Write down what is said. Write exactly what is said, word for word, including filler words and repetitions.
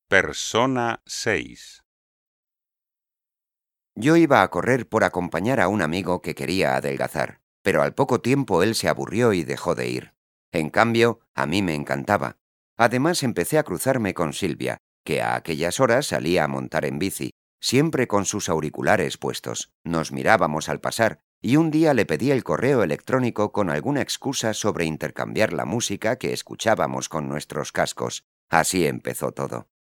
Persona seis. Yo iba a correr por acompañar a un amigo que quería adelgazar, pero al poco tiempo él se aburrió y dejó de ir. En cambio, a mí me encantaba. Además empecé a cruzarme con Silvia, que a aquellas horas salía a montar en bici, siempre con sus auriculares puestos. Nos mirábamos al pasar, y un día le pedí el correo electrónico con alguna excusa sobre intercambiar la música que escuchábamos con nuestros cascos. Así empezó todo.